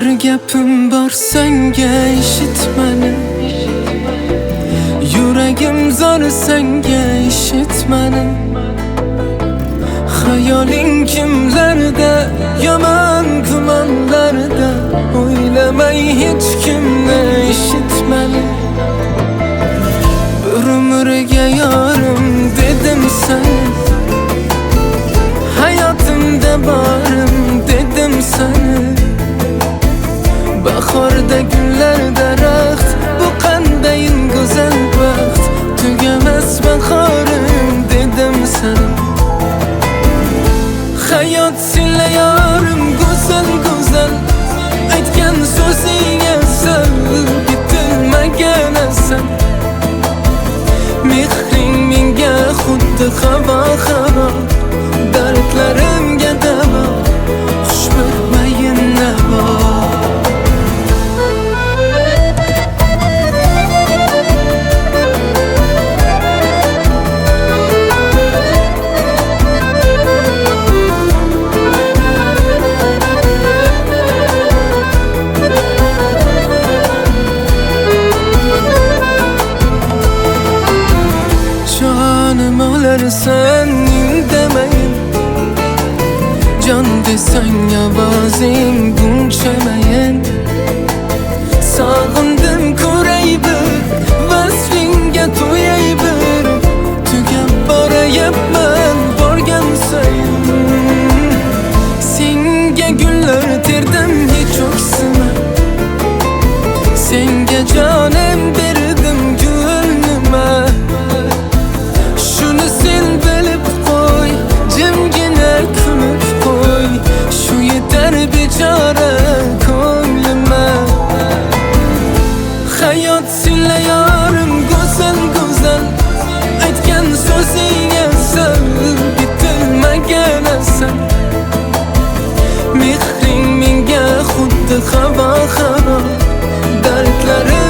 Bir gapim bor senga eshit meni. Yuragim zor senga eshit meni. Hayoling kimlarda, yomon gumonlarda, o'ylamay hech kimni eshitmani. Bir umrga yorim dedim sana, hayotimda borim dedim sana. Bahorda gullar daraxt, bu qanday go'zal baxt. Tugamas bahorim dedim sana. Hayot senla yorim go'zal go'zal, aytgan so'zing asal, bitilmagan asal. Mehring menga xuddi havo havo, dardlarimga davo, xushbo'ymayin navo. Sen indemeyin, can desen avazing bunchamayin. Sog'indim ko'ray bir, vaslinga to'yay bir. Tugab borayapman borgan sayin. Senga gullar terdim hech o'ksima, senga jonim berdim gulnima. Bechora ko'nglima, hayot senla yorim go'zal go'zal, aytgan so'zing asal, bitilmagan asal. Mehring menga xuddi havo havo, dardlarim